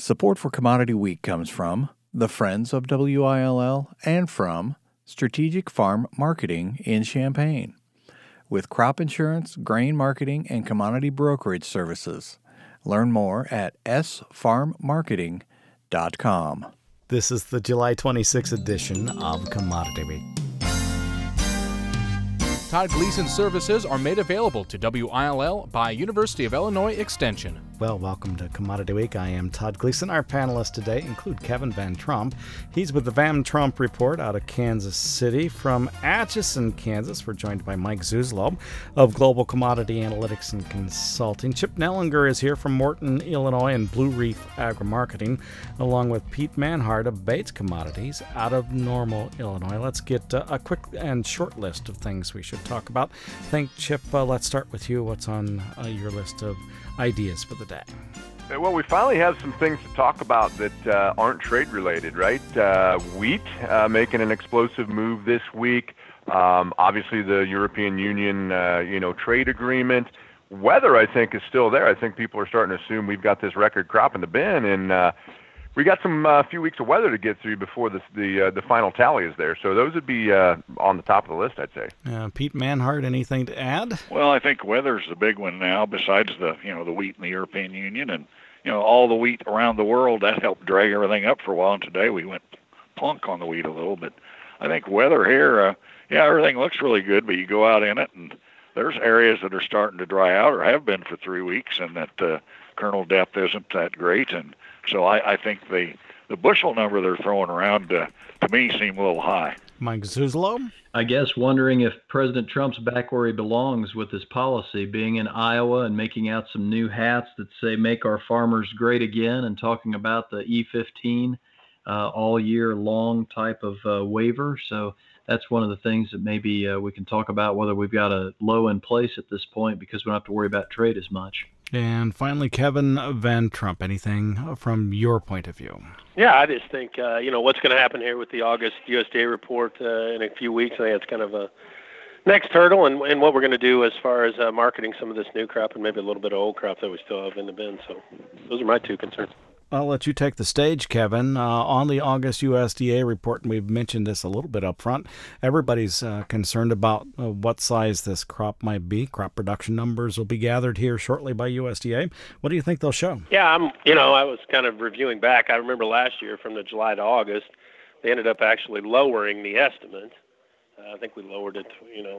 Support for Commodity Week comes from the Friends of WILL and from Strategic Farm Marketing in Champaign, with crop insurance, grain marketing, and commodity brokerage services. Learn more at sfarmmarketing.com. This is the July 26th edition of Commodity Week. Todd Gleason services are made available to WILL by University of Illinois Extension. Well, welcome to Commodity Week. I am Todd Gleason. Our panelists today include Kevin Van Trump. He's with the Van Trump Report out of Kansas City. From Atchison, Kansas, we're joined by Mike Zuzlo of Global Commodity Analytics and Consulting. Chip Nellinger is here from Morton, Illinois, and Blue Reef Agri-Marketing, along with Pete Manhart of Bates Commodities out of Normal, Illinois. Let's get a quick and short list of things we should talk about. Thank Chip. Let's start with you. What's on your list of ideas for the day? Well, we finally have some things to talk about that aren't trade-related, right? Wheat making an explosive move this week. Obviously, the European Union, trade agreement. Weather, I think, is still there. I think people are starting to assume we've got this record crop in the bin, and we got some few weeks of weather to get through before the final tally is there. So those would be on the top of the list, I'd say. Pete Manhart, anything to add? Well, I think weather's the big one now, besides the wheat in the European Union and all the wheat around the world. That helped drag everything up for a while. And today we went plunk on the wheat a little bit. I think weather here, everything looks really good, but you go out in it and there's areas that are starting to dry out or have been for 3 weeks, and that kernel depth isn't that great. And so I think the bushel number they're throwing around, to me, seem a little high. Mike Zuzlo? I guess wondering if President Trump's back where he belongs with his policy, being in Iowa and making out some new hats that say "Make our farmers great again," and talking about the E15 all year long type of waiver. So that's one of the things that maybe we can talk about, whether we've got a low in place at this point because we don't have to worry about trade as much. And finally, Kevin Van Trump, anything from your point of view? Yeah, I just think, what's going to happen here with the August USDA report in a few weeks. I think it's kind of a next hurdle, and what we're going to do as far as marketing some of this new crop and maybe a little bit of old crop that we still have in the bin. So those are my two concerns. I'll let you take the stage, Kevin. On the August USDA report, and we've mentioned this a little bit up front, everybody's concerned about what size this crop might be. Crop production numbers will be gathered here shortly by USDA. What do you think they'll show? Yeah, I was kind of reviewing back. I remember last year from the July to August, they ended up actually lowering the estimate. I think we lowered it,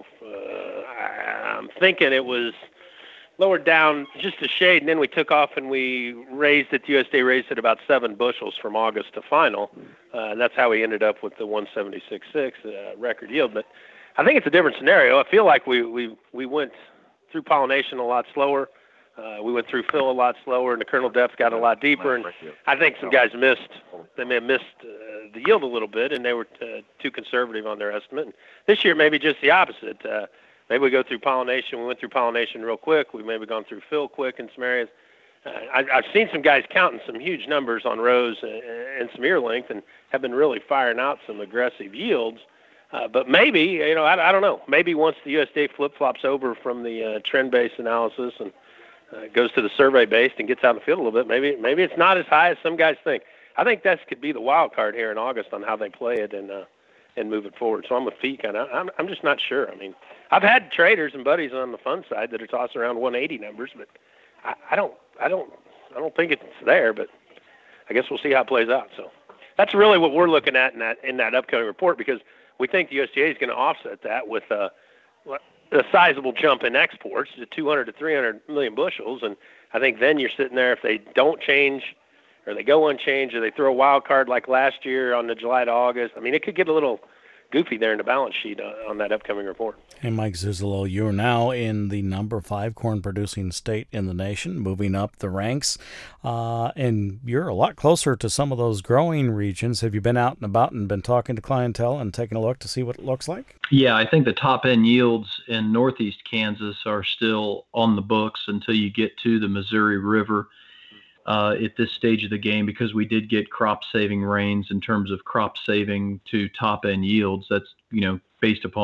I'm thinking it was lowered down just a shade, and then we took off and we raised it. The USDA raised it about 7 bushels from August to final, and that's how we ended up with the 176.6 record yield. But I think it's a different scenario. I feel like we went through pollination a lot slower. We went through fill a lot slower, and the kernel depth got a lot deeper. And I think some guys may have missed the yield a little bit, and they were too conservative on their estimate. And this year, maybe just the opposite. Maybe we go through pollination. We went through pollination real quick. We've maybe gone through fill quick in some areas. I've seen some guys counting some huge numbers on rows and some ear length and have been really firing out some aggressive yields. But maybe, I don't know. Maybe once the USDA flip-flops over from the trend-based analysis and goes to the survey-based and gets out in the field a little bit, maybe it's not as high as some guys think. I think that could be the wild card here in August on how they play it and move it forward. So I'm with Feek, and I'm just not sure. I mean, I've had traders and buddies on the fund side that are tossing around 180 numbers, but I don't think it's there. But I guess we'll see how it plays out. So that's really what we're looking at in that upcoming report, because we think the USDA is going to offset that with a sizable jump in exports to 200 to 300 million bushels, and I think then you're sitting there, if they don't change or they go unchanged or they throw a wild card like last year on the July to August, I mean, it could get a little goofy there in the balance sheet on that upcoming report. And Mike Zuzlo, you're now in the number 5 corn-producing state in the nation, moving up the ranks, and you're a lot closer to some of those growing regions. Have you been out and about and been talking to clientele and taking a look to see what it looks like? Yeah, I think the top-end yields in northeast Kansas are still on the books until you get to the Missouri River at this stage of the game, because we did get crop-saving rains in terms of crop saving to top-end yields. That's, based upon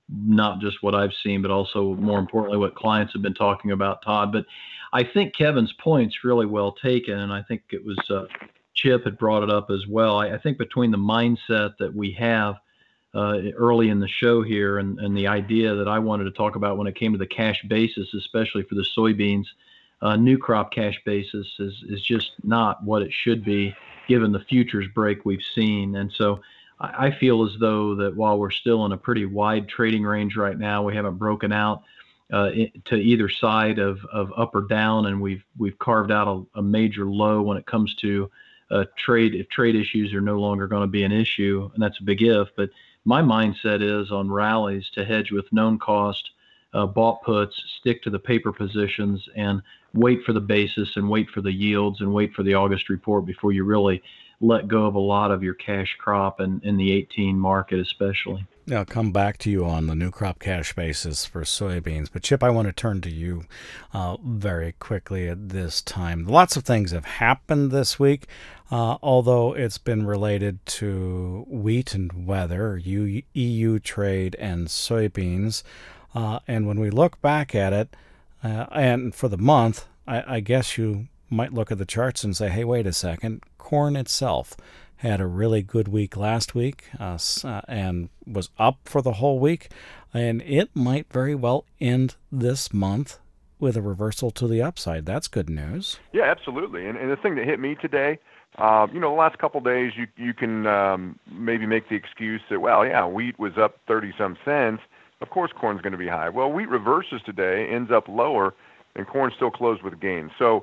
not just what I've seen, but also more importantly, what clients have been talking about, Todd. But I think Kevin's point's really well taken, and I think it was Chip had brought it up as well. I think between the mindset that we have early in the show here and the idea that I wanted to talk about when it came to the cash basis, especially for the soybeans, new crop cash basis is just not what it should be given the futures break we've seen. And so I feel as though that while we're still in a pretty wide trading range right now, we haven't broken out to either side of up or down, and we've carved out a major low when it comes to trade. If trade issues are no longer going to be an issue, and that's a big if, but my mindset is on rallies to hedge with known cost, bought puts, stick to the paper positions, and wait for the basis and wait for the yields and wait for the August report before you really let go of a lot of your cash crop and in the 18 market especially. I'll come back to you on the new crop cash basis for soybeans. But Chip, I want to turn to you very quickly at this time. Lots of things have happened this week, although it's been related to wheat and weather, EU trade and soybeans. And when we look back at it, and for the month, I guess you might look at the charts and say, hey, wait a second, corn itself had a really good week last week and was up for the whole week, and it might very well end this month with a reversal to the upside. That's good news. Yeah, absolutely. And the thing that hit me today, the last couple of days, you can maybe make the excuse that, well, yeah, wheat was up 30-some cents. Of course, corn's going to be high. Well, wheat reverses today, ends up lower, and corn still closed with gains. So,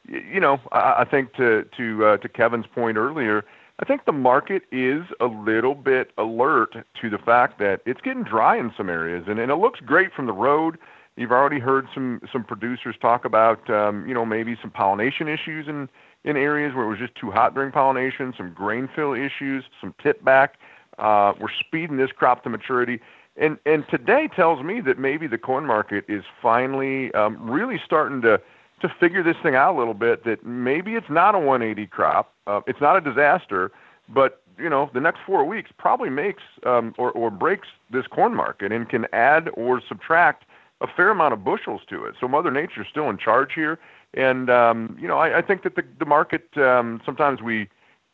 I think to Kevin's point earlier, I think the market is a little bit alert to the fact that it's getting dry in some areas, and it looks great from the road. You've already heard some producers talk about, maybe some pollination issues in areas where it was just too hot during pollination, some grain fill issues, some tip back. We're speeding this crop to maturity. And today tells me that maybe the corn market is finally really starting to figure this thing out a little bit, that maybe it's not a 180 crop. It's not a disaster, but, the next 4 weeks probably makes or breaks this corn market and can add or subtract a fair amount of bushels to it. So Mother Nature's still in charge here. And, I think that the market, sometimes we,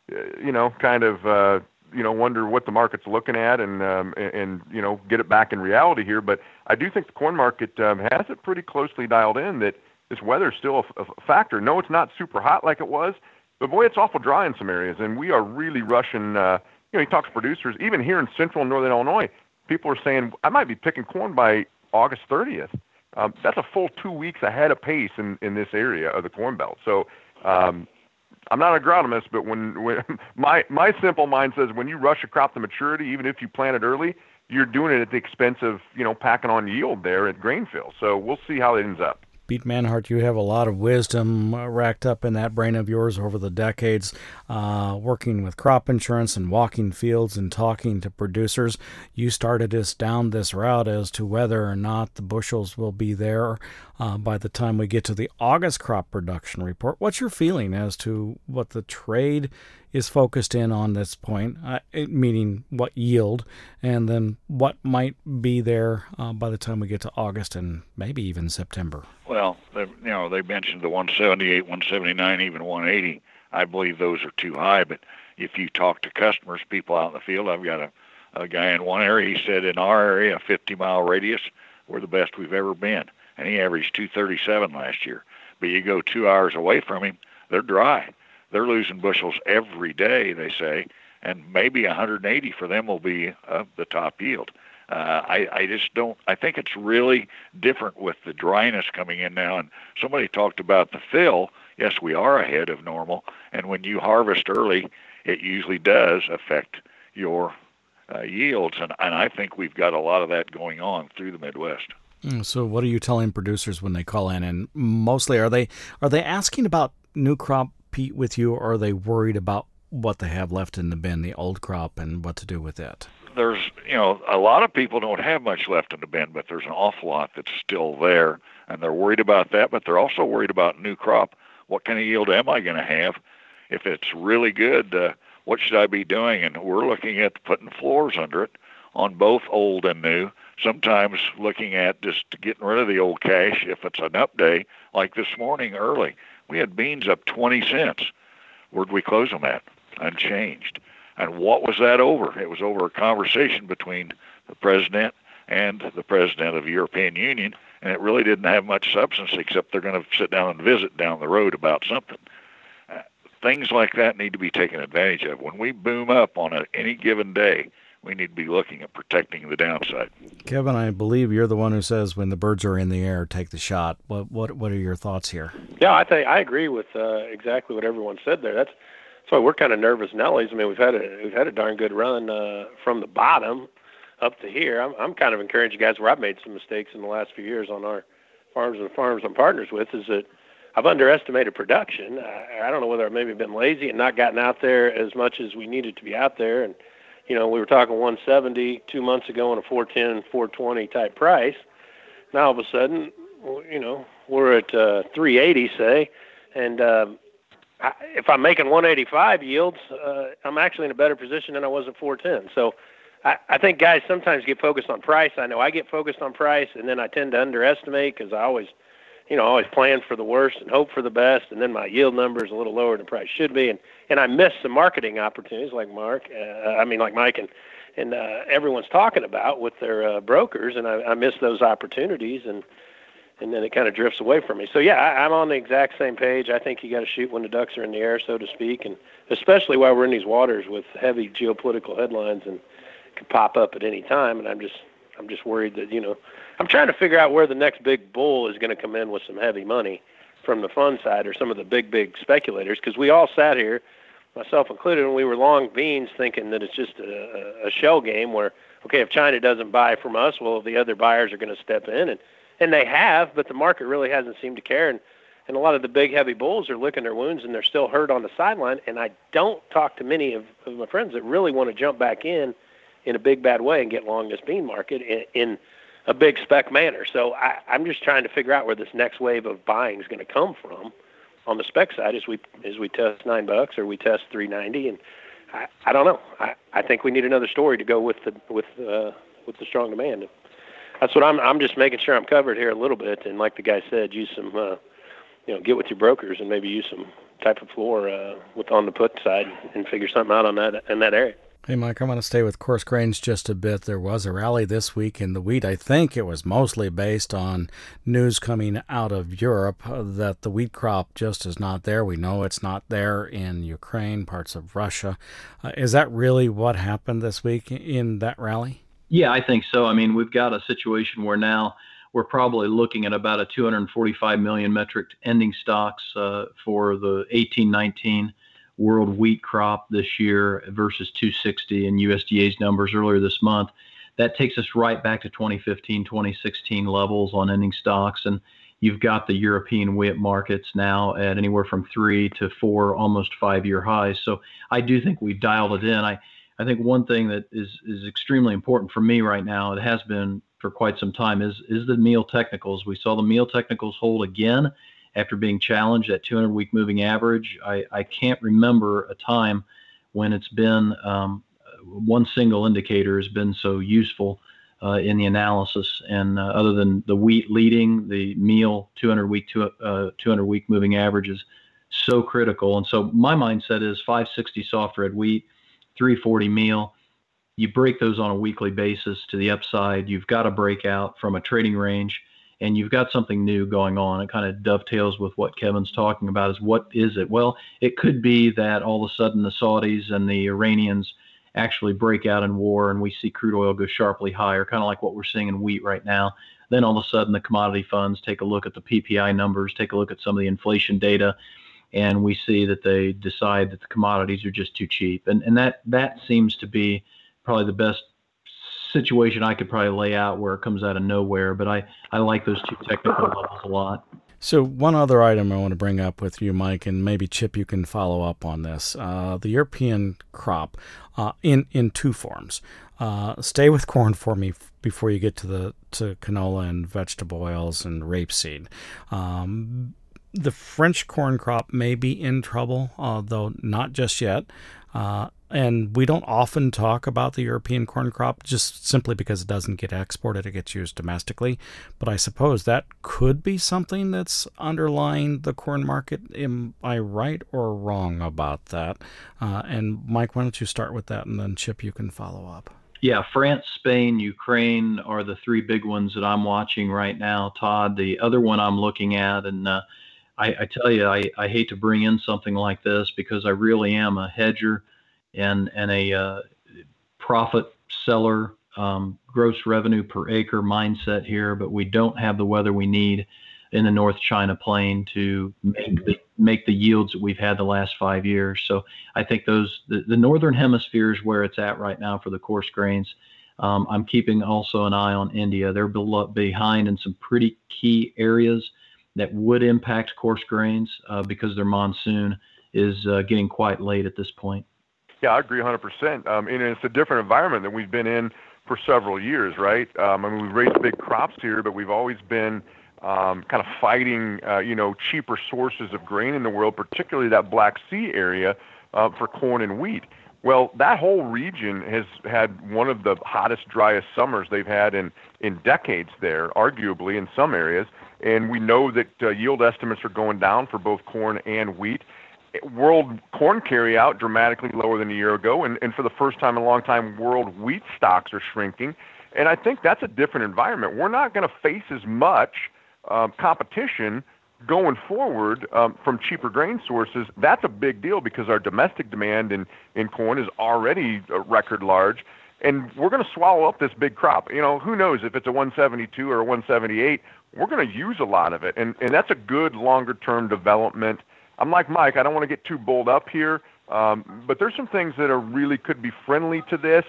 wonder what the market's looking at and get it back in reality here. But I do think the corn market has it pretty closely dialed in that this weather is still a factor. No, it's not super hot like it was, but boy, it's awful dry in some areas. And we are really rushing, he talks to producers, even here in central and northern Illinois, people are saying, I might be picking corn by August 30th. That's a full 2 weeks ahead of pace in this area of the Corn Belt. So, I'm not an agronomist, but when my simple mind says when you rush a crop to maturity, even if you plant it early, you're doing it at the expense of, packing on yield there at grain fill. So we'll see how it ends up. Pete Manhart, you have a lot of wisdom racked up in that brain of yours over the decades, working with crop insurance and walking fields and talking to producers. You started us down this route as to whether or not the bushels will be there by the time we get to the August crop production report. What's your feeling as to what the trade is focused in on this point, meaning what yield, and then what might be there by the time we get to August and maybe even September? Well, they mentioned the 178, 179, even 180. I believe those are too high, but if you talk to customers, people out in the field, I've got a guy in one area, he said in our area, a 50-mile radius, we're the best we've ever been, and he averaged 237 last year. But you go 2 hours away from him, they're dry. They're losing bushels every day, they say, and maybe 180 for them will be the top yield. I just don't. I think it's really different with the dryness coming in now. And somebody talked about the fill. Yes, we are ahead of normal, and when you harvest early, it usually does affect your yields. And I think we've got a lot of that going on through the Midwest. So, what are you telling producers when they call in? And mostly, are they asking about new crop, Pete, with you, or are they worried about what they have left in the bin, the old crop, and what to do with it? There's, a lot of people don't have much left in the bin, but there's an awful lot that's still there, and they're worried about that, but they're also worried about new crop. What kind of yield am I going to have? If it's really good, what should I be doing? And we're looking at putting floors under it on both old and new sometimes looking at just getting rid of the old cash if it's an up day, like this morning early. We had beans up 20 cents. Where'd we close them at? Unchanged. And what was that over? It was over a conversation between the president and the president of the European Union, and it really didn't have much substance except they're going to sit down and visit down the road about something. Things like that need to be taken advantage of. When we boom up on any given day, we need to be looking at protecting the downside. Kevin, I believe you're the one who says when the birds are in the air, take the shot. What are your thoughts here? Yeah, I agree with exactly what everyone said there. That's why we're kind of nervous Nellies. I mean, we've had a darn good run from the bottom up to here. I'm kind of encouraging guys where I've made some mistakes in the last few years on our farms and farms I'm partners with is that I've underestimated production. I don't know whether I've maybe been lazy and not gotten out there as much as we needed to be out there. And, we were talking 170 2 months ago on a 410, 420 type price. Now all of a sudden, we're at 380, say, and if I'm making 185 yields, I'm actually in a better position than I was at 410. So I think guys sometimes get focused on price. I know I get focused on price, and then I tend to underestimate because I always plan for the worst and hope for the best, and then my yield number is a little lower than price should be, and I miss some marketing opportunities like Mike, and everyone's talking about with their brokers, and I miss those opportunities, and then it kind of drifts away from me. So yeah, I'm on the exact same page. I think you got to shoot when the ducks are in the air, so to speak, and especially while we're in these waters with heavy geopolitical headlines and could pop up at any time, and I'm just worried that I'm trying to figure out where the next big bull is going to come in with some heavy money from the fund side or some of the big speculators, because we all sat here, myself included, and we were long beans thinking that it's just a shell game where, okay, if China doesn't buy from us, well, the other buyers are going to step in, and they have, but the market really hasn't seemed to care, and a lot of the big heavy bulls are licking their wounds and they're still hurt on the sideline, and I don't talk to many of my friends that really want to jump back in a big bad way and get long this bean market in a big spec manner. So I'm just trying to figure out where this next wave of buying is going to come from on the spec side as we test $9 or we test $3.90, and I don't know. I think we need another story to go with the strong demand. That's what I'm just making sure I'm covered here a little bit, and like the guy said, use some get with your brokers and maybe use some type of floor on the put side and figure something out on that in that area. Hey, Mike, I want to stay with coarse grains just a bit. There was a rally this week in the wheat. I think it was mostly based on news coming out of Europe that the wheat crop just is not there. We know it's not there in Ukraine, parts of Russia. Is that really what happened this week in that rally? Yeah, I think so. I mean, we've got a situation where now we're probably looking at about a 245 million metric ending stocks for the 18-19 world wheat crop this year versus 260 in USDA's numbers earlier this month. That takes us right back to 2015, 2016 levels on ending stocks. And you've got the European wheat markets now at anywhere from 3 to 4, almost 5-year highs. So I do think we've dialed it in. I think one thing that is extremely important for me right now, it has been for quite some time, is the meal technicals. We saw the meal technicals hold again after being challenged at 200-week moving average. I can't remember a time when it's been one single indicator has been so useful in the analysis. And other than the wheat leading, the meal 200-week moving average is so critical. And so my mindset is 560 soft red wheat, 340 meal. You break those on a weekly basis to the upside. You've got a breakout from a trading range, and you've got something new going on. It kind of dovetails with what Kevin's talking about is what is it? Well, it could be that all of a sudden the Saudis and the Iranians actually break out in war and we see crude oil go sharply higher, kind of like what we're seeing in wheat right now. Then all of a sudden the commodity funds take a look at the PPI numbers, take a look at some of the inflation data, and we see that they decide that the commodities are just too cheap. And that seems to be probably the best situation I could probably lay out where it comes out of nowhere, but I like those two technical levels a lot. So one other item I want to bring up with you, Mike, and maybe Chip, you can follow up on this. The European crop in two forms. Stay with corn for me before you get to canola and vegetable oils and rapeseed. The French corn crop may be in trouble, though not just yet. And we don't often talk about the European corn crop just simply because it doesn't get exported, it gets used domestically. But I suppose that could be something that's underlying the corn market. Am I right or wrong about that? And Mike, why don't you start with that, and then Chip, you can follow up. Yeah, France, Spain, Ukraine are the three big ones that I'm watching right now, Todd. The other one I'm looking at, and I tell you, I hate to bring in something like this because I really am a hedger and a profit seller, gross revenue per acre mindset here, but we don't have the weather we need in the North China Plain to make the yields that we've had the last 5 years. So I think the Northern Hemisphere is where it's at right now for the coarse grains. I'm keeping also an eye on India. They're behind in some pretty key areas that would impact coarse grains because their monsoon is getting quite late at this point. Yeah, I agree 100%. And it's a different environment than we've been in for several years, right? I mean, we've raised big crops here, but we've always been kind of fighting, cheaper sources of grain in the world, particularly that Black Sea area for corn and wheat. Well, that whole region has had one of the hottest, driest summers they've had in decades there, arguably in some areas. And we know that yield estimates are going down for both corn and wheat. World corn carryout dramatically lower than a year ago, and for the first time in a long time, world wheat stocks are shrinking. And I think that's a different environment. We're not going to face as much competition going forward from cheaper grain sources. That's a big deal because our domestic demand in corn is already record large, and we're going to swallow up this big crop. Who knows if it's a 172 or a 178, we're going to use a lot of it, and that's a good longer-term development. I'm like Mike, I don't want to get too bowled up here, but there's some things that really could be friendly to this.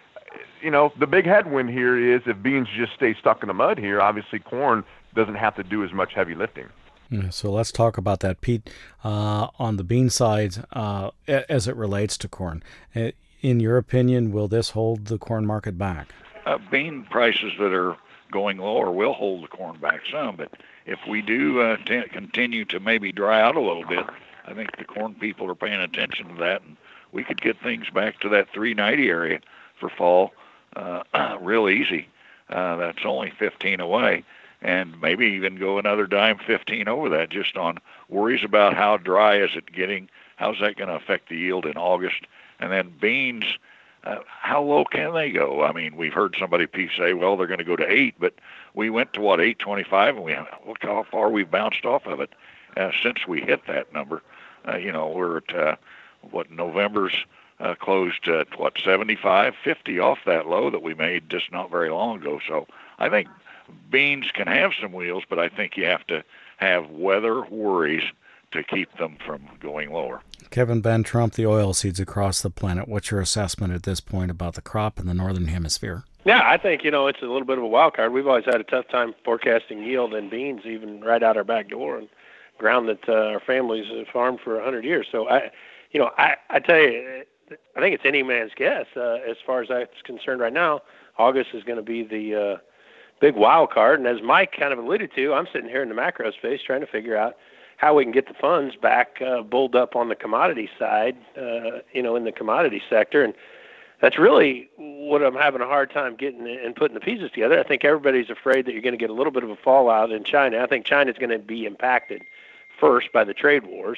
The big headwind here is if beans just stay stuck in the mud here, obviously corn doesn't have to do as much heavy lifting. Yeah, so let's talk about that, Pete, on the bean side as it relates to corn. In your opinion, will this hold the corn market back? Bean prices that are going lower will hold the corn back some, but if we do continue to maybe dry out a little bit, I think the corn people are paying attention to that, and we could get things back to that 390 area for fall real easy. That's only 15 away, and maybe even go another dime 15 over that just on worries about how dry is it getting, how's that going to affect the yield in August. And then beans, how low can they go? I mean, we've heard somebody say, well, they're going to go to 8, but we went to, 825, and look how far we've bounced off of it since we hit that number. We're at, November's closed at, 75, 50 off that low that we made just not very long ago. So I think beans can have some wheels, but I think you have to have weather worries to keep them from going lower. Kevin Van Trump, the oilseeds across the planet. What's your assessment at this point about the crop in the Northern Hemisphere? Yeah, I think, it's a little bit of a wild card. We've always had a tough time forecasting yield in beans, even right out our back door, and ground that our families have farmed for 100 years. So, I tell you, I think it's any man's guess. As far as that's concerned right now, August is going to be the big wild card. And as Mike kind of alluded to, I'm sitting here in the macro space trying to figure out how we can get the funds back bulled up on the commodity side, in the commodity sector. And that's really what I'm having a hard time getting and putting the pieces together. I think everybody's afraid that you're going to get a little bit of a fallout in China. I think China's going to be impacted first by the trade wars.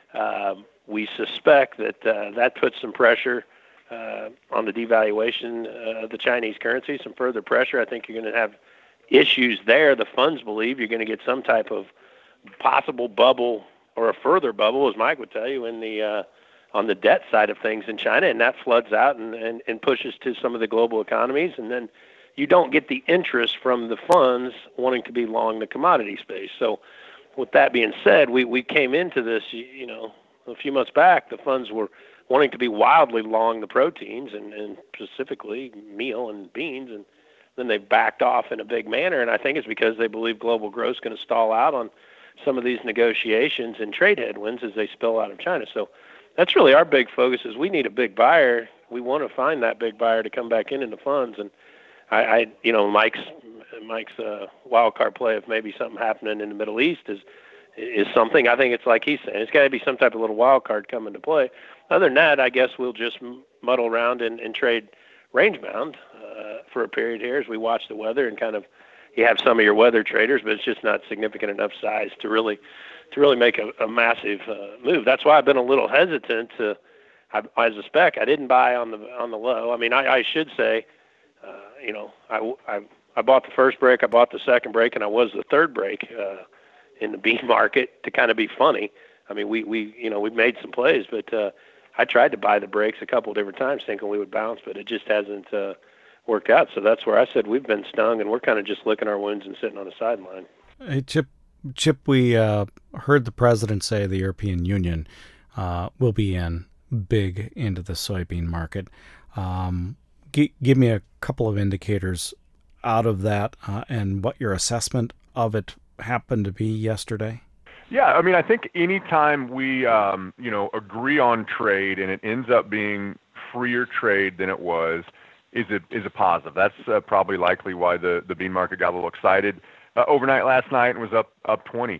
We suspect that that puts some pressure on the devaluation of the Chinese currency, some further pressure. I think you're going to have issues there. The funds believe you're going to get some type of possible bubble or a further bubble, as Mike would tell you, in the on the debt side of things in China, and that floods out and pushes to some of the global economies, and then you don't get the interest from the funds wanting to be long the commodity space. So with that being said, we came into this, a few months back, the funds were wanting to be wildly long the proteins and specifically meal and beans, and then they backed off in a big manner, and I think it's because they believe global growth is going to stall out on some of these negotiations and trade headwinds as they spill out of China. So that's really our big focus is we need a big buyer. We want to find that big buyer to come back into the funds. And Mike's wild card play of maybe something happening in the Middle East is something. I think it's like he's saying. It's got to be some type of little wild card coming to play. other than that, I guess we'll just muddle around and trade range bound for a period here as we watch the weather and kind of, you have some of your weather traders, but it's just not significant enough size to really make a massive move. That's why I've been a little hesitant to, as a spec, I didn't buy on the low. I mean, I should say, I bought the first break, I bought the second break, and I was the third break in the bean market to kind of be funny. I mean, we made some plays, but I tried to buy the breaks a couple of different times thinking we would bounce, but it just hasn't worked out. So that's where I said we've been stung, and we're kind of just licking our wounds and sitting on the sideline. Hey, Chip, we heard the president say the European Union will be in big into the soybean market. Give me a couple of indicators out of that and what your assessment of it happened to be yesterday. Yeah, I mean, I think anytime we, agree on trade and it ends up being freer trade than it was, is a positive. That's probably likely why the bean market got a little excited overnight last night and was up 20.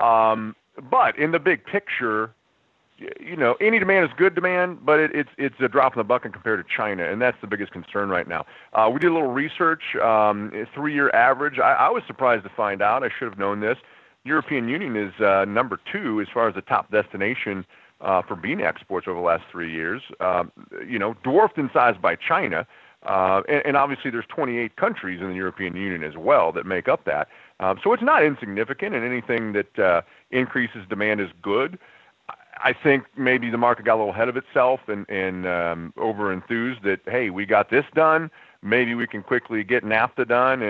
But in the big picture, any demand is good demand, but it's a drop in the bucket compared to China, and that's the biggest concern right now. We did a little research, 3-year average. I was surprised to find out, I should have known this, European Union is number 2 as far as the top destination for bean exports over the last 3 years, dwarfed in size by China. And obviously there's 28 countries in the European Union as well that make up that. So it's not insignificant, and anything that increases demand is good. I think maybe the market got a little ahead of itself and over-enthused that, hey, we got this done. Maybe we can quickly get NAFTA done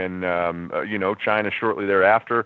and China shortly thereafter.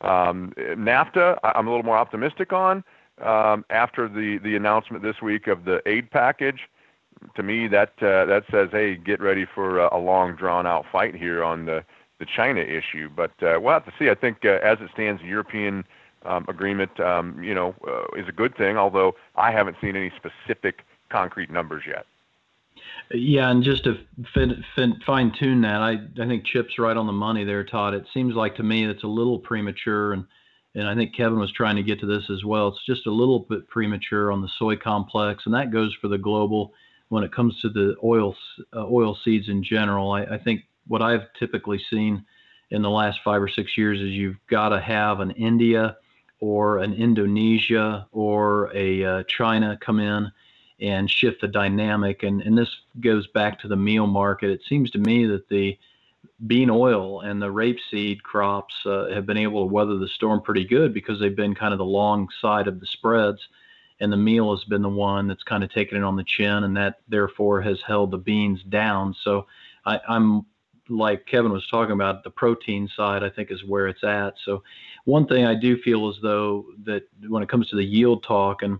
NAFTA, I'm a little more optimistic on after the announcement this week of the aid package. To me, that says, hey, get ready for a long, drawn-out fight here on the China issue. But we'll have to see. I think as it stands, the European agreement, is a good thing, although I haven't seen any specific concrete numbers yet. Yeah, and just to fine-tune that, I think Chip's right on the money there, Todd. It seems like to me it's a little premature, and I think Kevin was trying to get to this as well. It's just a little bit premature on the soy complex, and that goes for the global when it comes to the oil seeds in general. I think what I've typically seen in the last 5 or 6 years is you've got to have an India or an Indonesia or a China come in and shift the dynamic. And this goes back to the meal market. It seems to me that the bean oil and the rapeseed crops have been able to weather the storm pretty good because they've been kind of the long side of the spreads, and the meal has been the one that's kind of taken it on the chin, and that therefore has held the beans down. So I'm like Kevin was talking about, the protein side, I think, is where it's at. So one thing I do feel as though that when it comes to the yield talk, and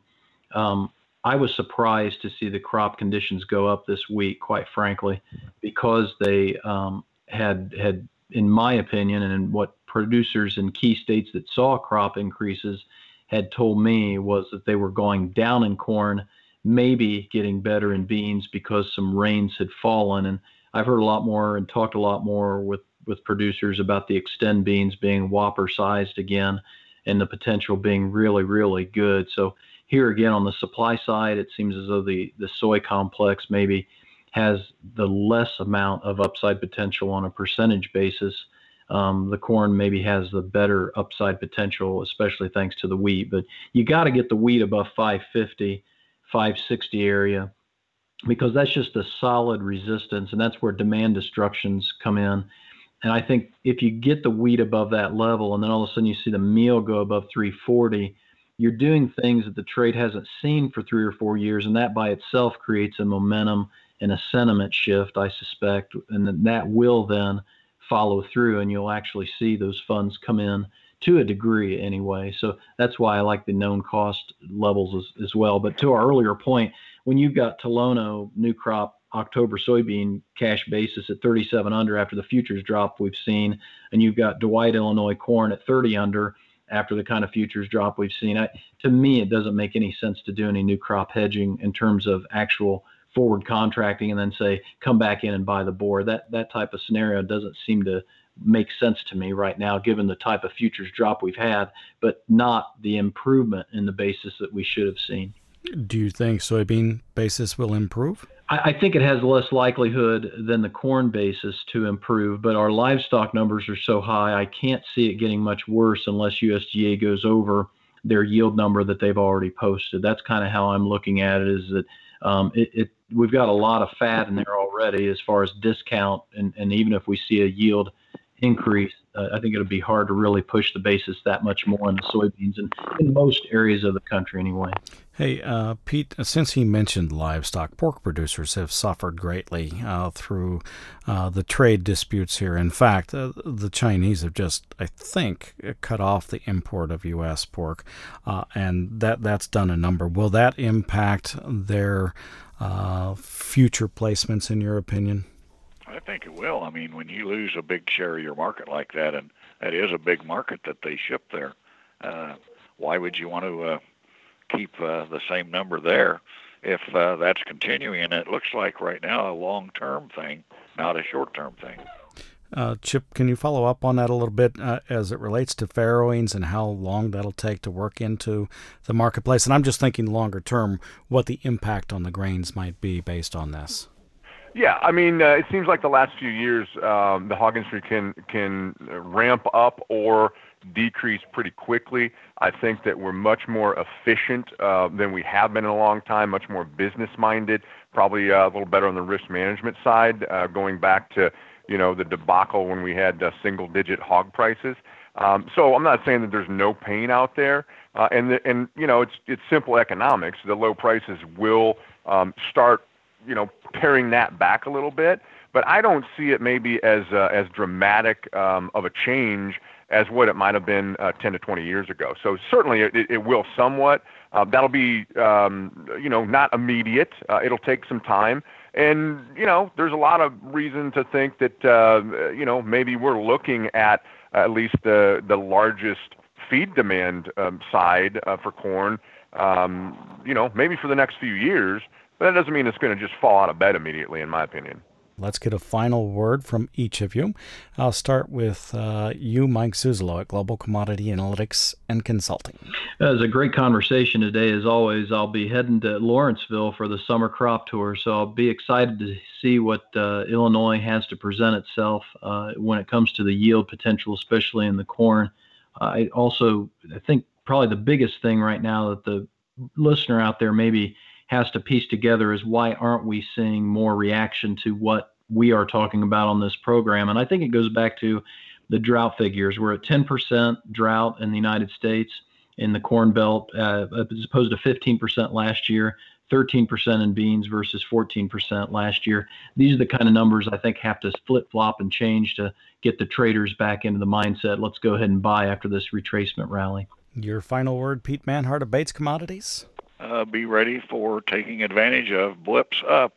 I was surprised to see the crop conditions go up this week, quite frankly, because they had, in my opinion, and what producers in key states that saw crop increases had told me was that they were going down in corn, maybe getting better in beans because some rains had fallen. And I've heard a lot more and talked a lot more with producers about the Extend beans being whopper sized again and the potential being really, really good. So here again on the supply side, it seems as though the soy complex maybe has the less amount of upside potential on a percentage basis. The corn maybe has the better upside potential, especially thanks to the wheat. But you got to get the wheat above 550, 560 area, because that's just a solid resistance, and that's where demand destructions come in. And I think if you get the wheat above that level, and then all of a sudden you see the meal go above 340, you're doing things that the trade hasn't seen for 3 or 4 years, and that by itself creates a momentum and a sentiment shift, I suspect, and that will then follow through, and you'll actually see those funds come in to a degree anyway. So that's why I like the known cost levels as well. But to our earlier point, when you've got Tolono new crop October soybean cash basis at 37 under after the futures drop we've seen, and you've got Dwight, Illinois corn at 30 under after the kind of futures drop we've seen, to me, it doesn't make any sense to do any new crop hedging in terms of actual forward contracting and then say, come back in and buy the board. That type of scenario doesn't seem to make sense to me right now, given the type of futures drop we've had, but not the improvement in the basis that we should have seen. Do you think soybean basis will improve? I think it has less likelihood than the corn basis to improve, but our livestock numbers are so high, I can't see it getting much worse unless USDA goes over their yield number that they've already posted. That's kind of how I'm looking at it, is that we've got a lot of fat in there already as far as discount, and even if we see a yield increase, I think it'll be hard to really push the basis that much more in the soybeans and in most areas of the country anyway. Hey, Pete, since he mentioned livestock, pork producers have suffered greatly through the trade disputes here. In fact, the Chinese have just, I think, cut off the import of U.S. pork, and that's done a number. Will that impact their future placements, in your opinion? I think it will. I mean, when you lose a big share of your market like that, and that is a big market that they ship there, why would you want to keep the same number there if that's continuing? And it looks like right now a long-term thing, not a short-term thing. Chip, can you follow up on that a little bit as it relates to farrowings and how long that'll take to work into the marketplace? And I'm just thinking longer term, what the impact on the grains might be based on this. Yeah, I mean, it seems like the last few years the hog industry can ramp up or decrease pretty quickly. I think that we're much more efficient than we have been in a long time, much more business-minded, probably a little better on the risk management side, going back to, the debacle when we had single-digit hog prices. So I'm not saying that there's no pain out there, and it's simple economics. The low prices will start paring that back a little bit, but I don't see it maybe as dramatic of a change as what it might have been 10 to 20 years ago. So certainly it will somewhat. That'll be not immediate. It'll take some time, and there's a lot of reason to think that maybe we're looking at least the largest feed demand side for corn. Maybe for the next few years. But that doesn't mean it's going to just fall out of bed immediately, in my opinion. Let's get a final word from each of you. I'll start with you, Mike Zuzolo at Global Commodity Analytics and Consulting. It was a great conversation today. As always, I'll be heading to Lawrenceville for the summer crop tour, so I'll be excited to see what Illinois has to present itself when it comes to the yield potential, especially in the corn. I think probably the biggest thing right now that the listener out there maybe has to piece together is why aren't we seeing more reaction to what we are talking about on this program? And I think it goes back to the drought figures. We're at 10% drought in the United States in the Corn Belt, as opposed to 15% last year, 13% in beans versus 14% last year. These are the kind of numbers I think have to flip-flop and change to get the traders back into the mindset, let's go ahead and buy after this retracement rally. Your final word, Pete Manhart of Bates Commodities? Be ready for taking advantage of blips up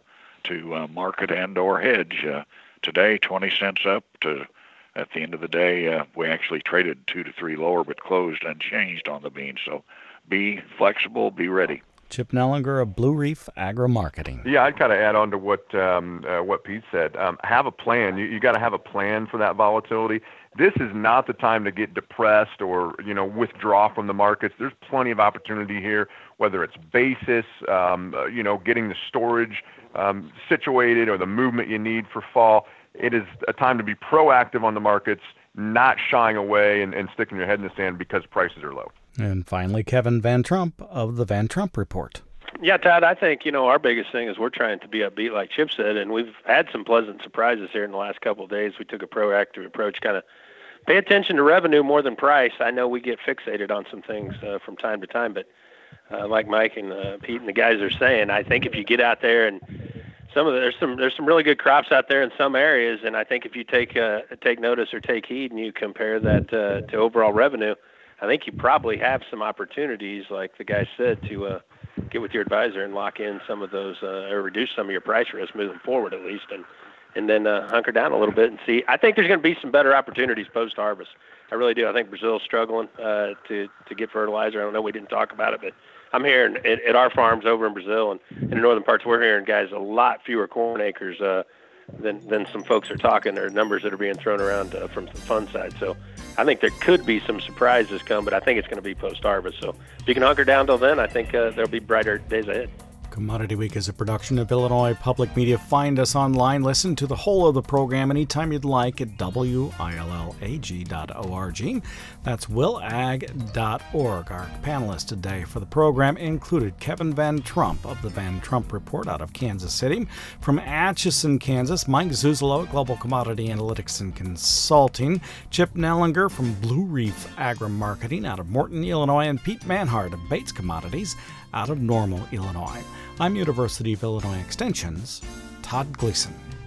to market and or hedge. Today, 20 cents up to, at the end of the day, we actually traded 2 to 3 lower but closed unchanged on the beans. So be flexible, be ready. Chip Nellinger of Blue Reef Agri-Marketing. Yeah, I'd kind of add on to what Pete said. Have a plan. You got to have a plan for that volatility. This is not the time to get depressed or withdraw from the markets. There's plenty of opportunity here, whether it's basis, getting the storage situated or the movement you need for fall. It is a time to be proactive on the markets, not shying away and sticking your head in the sand because prices are low. And finally, Kevin Van Trump of the Van Trump Report. Yeah, Todd, I think, our biggest thing is we're trying to be upbeat, like Chip said, and we've had some pleasant surprises here in the last couple of days. We took a proactive approach, kind of pay attention to revenue more than price. I know we get fixated on some things from time to time, but like Mike and Pete and the guys are saying, I think if you get out there and there's some really good crops out there in some areas, and I think if you take notice or take heed and you compare that to overall revenue, I think you probably have some opportunities, like the guy said, to get with your advisor and lock in some of those or reduce some of your price risk moving forward at least, and then hunker down a little bit and see. I think there's going to be some better opportunities post-harvest. I really do. I think Brazil's struggling to get fertilizer. I don't know, we didn't talk about it, but I'm hearing at our farms over in Brazil and in the northern parts, we're hearing, guys, a lot fewer corn acres than some folks are talking, or numbers that are being thrown around from the fund side. So I think there could be some surprises come, but I think it's going to be post-harvest. So if you can hunker down till then, I think there'll be brighter days ahead. Commodity Week is a production of Illinois Public Media. Find us online. Listen to the whole of the program anytime you'd like at willag.org. That's willag.org. Our panelists today for the program included Kevin Van Trump of the Van Trump Report out of Kansas City. From Atchison, Kansas, Mike Zuzolo at Global Commodity Analytics and Consulting. Chip Nellinger from Blue Reef Agri-Marketing out of Morton, Illinois. And Pete Manhart of Bates Commodities out of Normal, Illinois. I'm University of Illinois Extension's Todd Gleason.